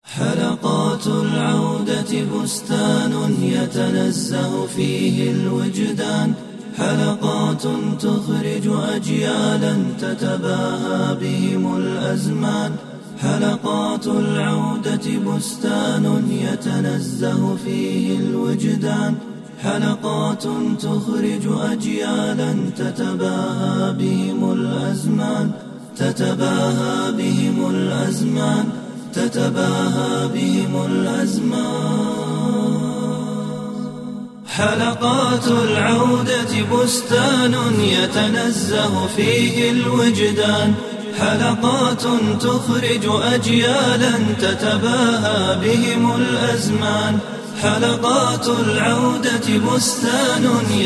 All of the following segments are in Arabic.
حلقات العودة بستان يتنزه فيه الوجدان، حلقات تخرج أجيالا تتباهى بهم الأزمان. حلقات العودة بستان يتنزه فيه الوجدان، حلقات تخرج أجيالا تتباهى بهم الأزمان، تتباهى بهم الأزمان، تتباهى بهم الأزمان. حلقات العودة بستان يتنزه فيه الوجدان، حلقات تخرج أجيالا تتباهى بهم الأزمان. حلقات العودة بستان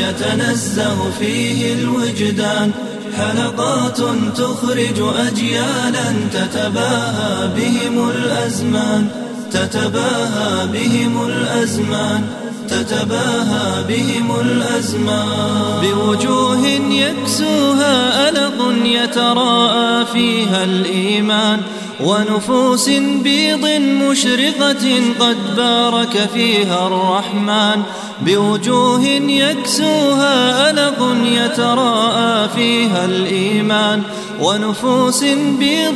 يتنزه فيه الوجدان، حلقات تخرج أجيالا تتباهى بهم الأزمان، تتباهى بهم الأزمان، تتباهى بهم الأزمان. بوجوه يكسوها ألق يتراءى فيها الإيمان، ونفوس بيض مشرقة قد بارك فيها الرحمن. بوجوه يكسوها ألق يتراءى فيها الإيمان، ونفوس بيض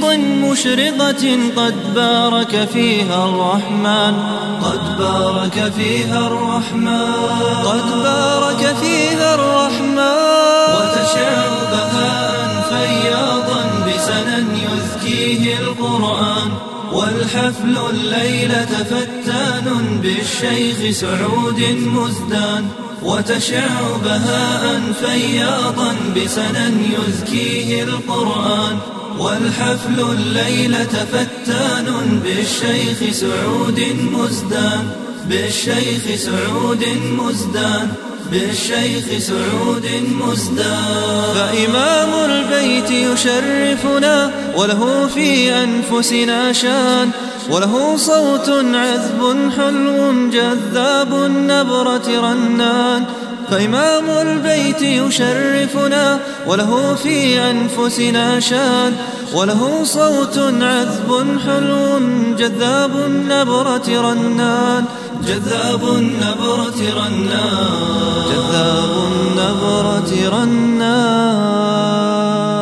مشرقة قد بارك فيها الرحمن، قد بارك فيها الرحمن، قد بارك فيها الرحمن. وتشع بهاء فياضا بسنا يذكيه القرآن، والحفل الليلة فتان بالشيخ سعود مزدان. وتشع بهاء فياضا بسنا يذكيه القرآن، والحفل الليلة فتان بالشيخ سعود مزدان، بالشيخ سعود مزدان، بالشيخ سعود مزدان. فإمام البيت يشرفنا وله في أنفسنا شان، وله صوت عذب حلو جذاب النبرة رنان. فإمام البيت يشرفنا وله في أنفسنا شان، وله صوت عذب حلو جذاب النبرة رنان، جذاب النبرة رنان، جذاب النبرة رنان.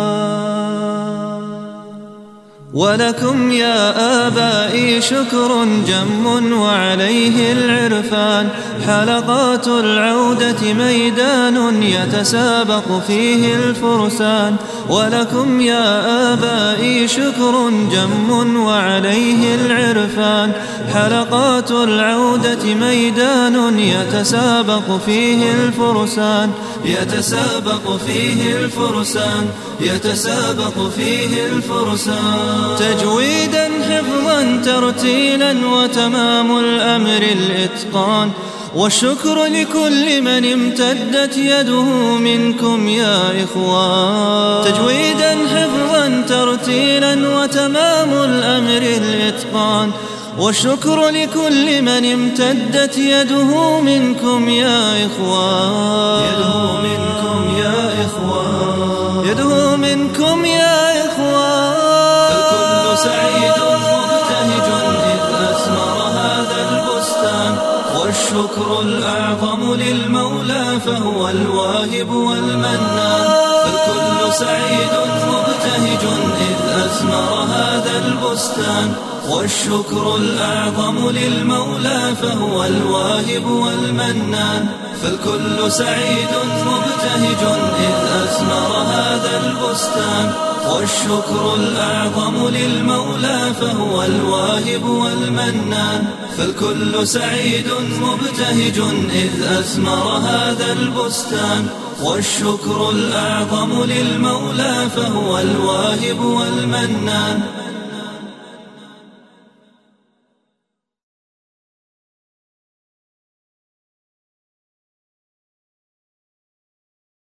ولكم يا آبائي شكر جم وعليه العرفان، حلقات العودة ميدان يتسابق فيه الفرسان. ولكم يا آبائي شكر جم وعليه العرفان، حلقات العودة ميدان يتسابق فيه الفرسان، يتسابق فيه الفرسان، يتسابق فيه الفرسان. تجويدا حفظا ترتيلا وتمام الأمر الإتقان، والشكر لكل من امتدت يده منكم يا إخوان. تجويدا حفظا ترتيلا وتمام الأمر الإتقان، والشكر لكل من امتدت يده منكم يا إخوان. يده منكم يا إخوان، يده منكم يا إخوان. فالكل سعيد مبتهج إذ أثمر هذا البستان، والشكر الأعظم للمولى فهو الواهب والمنان. فالكل سعيد مبتهج إذ أثمر هذا البستان، والشكر الأعظم للمولى فهو الواهب والمنان. فالكل سعيد مبتهج إذ أثمر هذا البستان، والشكر الأعظم للمولى فهو الواهب والمنان. فالكل سعيد مبتهج إذ أثمر هذا البستان، والشكر الأعظم للمولى فهو الواهب والمنان.